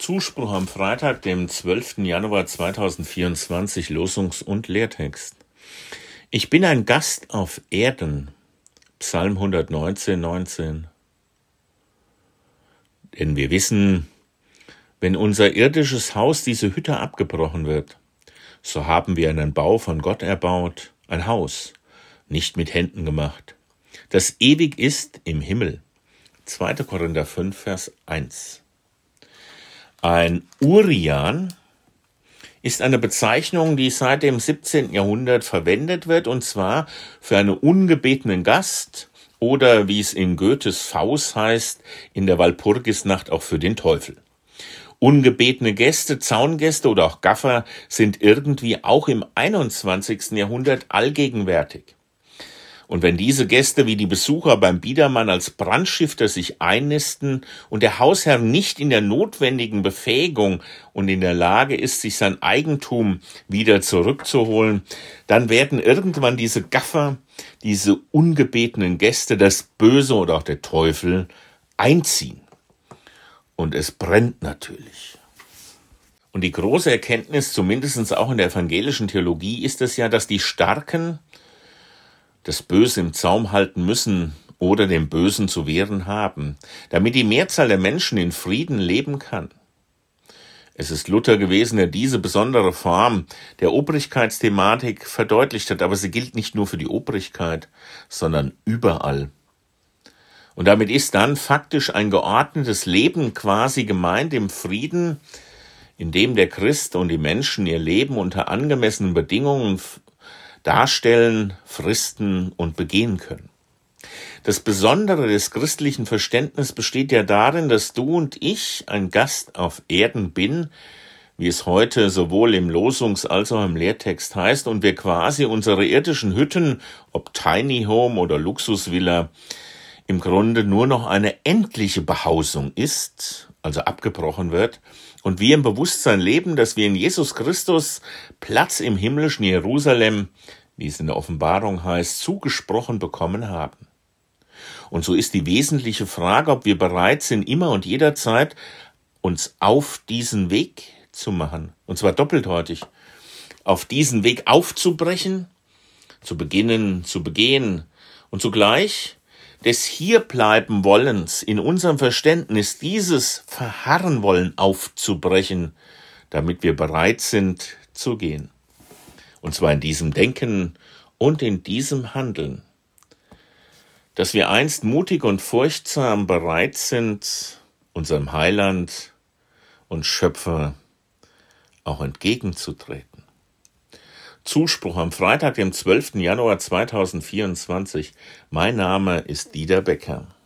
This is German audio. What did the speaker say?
Zuspruch am Freitag, dem 12. Januar 2024, Losungs- und Lehrtext. Ich bin ein Gast auf Erden, Psalm 119, 19. Denn wir wissen, wenn unser irdisches Haus, diese Hütte, abgebrochen wird, so haben wir einen Bau von Gott erbaut, ein Haus, nicht mit Händen gemacht, das ewig ist im Himmel. 2. Korinther 5, Vers 1. Ein Urian ist eine Bezeichnung, die seit dem 17. Jahrhundert verwendet wird, und zwar für einen ungebetenen Gast oder, wie es in Goethes Faust heißt, in der Walpurgisnacht auch für den Teufel. Ungebetene Gäste, Zaungäste oder auch Gaffer sind irgendwie auch im 21. Jahrhundert allgegenwärtig. Und wenn diese Gäste wie die Besucher beim Biedermann als Brandstifter sich einnisten und der Hausherr nicht in der notwendigen Befähigung und in der Lage ist, sich sein Eigentum wieder zurückzuholen, dann werden irgendwann diese Gaffer, diese ungebetenen Gäste, das Böse oder auch der Teufel einziehen. Und es brennt natürlich. Und die große Erkenntnis, zumindest auch in der evangelischen Theologie, ist es ja, dass die Starken das Böse im Zaum halten müssen oder dem Bösen zu wehren haben, damit die Mehrzahl der Menschen in Frieden leben kann. Es ist Luther gewesen, der diese besondere Form der Obrigkeitsthematik verdeutlicht hat, aber sie gilt nicht nur für die Obrigkeit, sondern überall. Und damit ist dann faktisch ein geordnetes Leben quasi gemeint im Frieden, in dem der Christ und die Menschen ihr Leben unter angemessenen Bedingungen darstellen, fristen und begehen können. Das Besondere des christlichen Verständnisses besteht ja darin, dass du und ich ein Gast auf Erden bin, wie es heute sowohl im Losungs- als auch im Lehrtext heißt, und wir quasi unsere irdischen Hütten, ob Tiny Home oder Luxusvilla, im Grunde nur noch eine endliche Behausung ist, also abgebrochen wird, und wir im Bewusstsein leben, dass wir in Jesus Christus Platz im himmlischen Jerusalem, wie es in der Offenbarung heißt, zugesprochen bekommen haben. Und so ist die wesentliche Frage, ob wir bereit sind, immer und jederzeit uns auf diesen Weg zu machen, und zwar doppeldeutig, auf diesen Weg aufzubrechen, zu beginnen, zu begehen und zugleich des Hierbleiben-Wollens in unserem Verständnis, dieses Verharren-Wollen aufzubrechen, damit wir bereit sind zu gehen. Und zwar in diesem Denken und in diesem Handeln, dass wir einst mutig und furchtsam bereit sind, unserem Heiland und Schöpfer auch entgegenzutreten. Zuspruch am Freitag, dem 12. Januar 2024. Mein Name ist Dieter Becker.